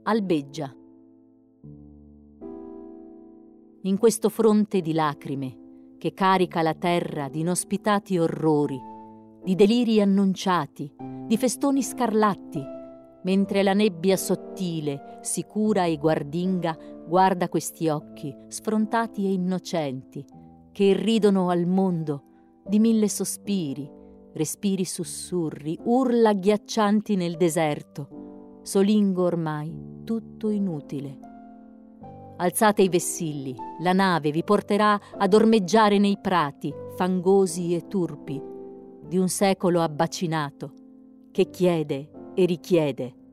Albeggia. In questo fronte di lacrime che carica la terra di inospitati orrori, di deliri annunciati, di festoni scarlatti, mentre la nebbia sottile, sicura e guardinga, guarda questi occhi sfrontati e innocenti, che irridono al mondo di mille sospiri, respiri sussurri, urla agghiaccianti nel deserto, solingo ormai tutto inutile. Alzate i vessilli, la nave vi porterà ad ormeggiare nei prati fangosi e turpi di un secolo abbacinato che chiede e richiede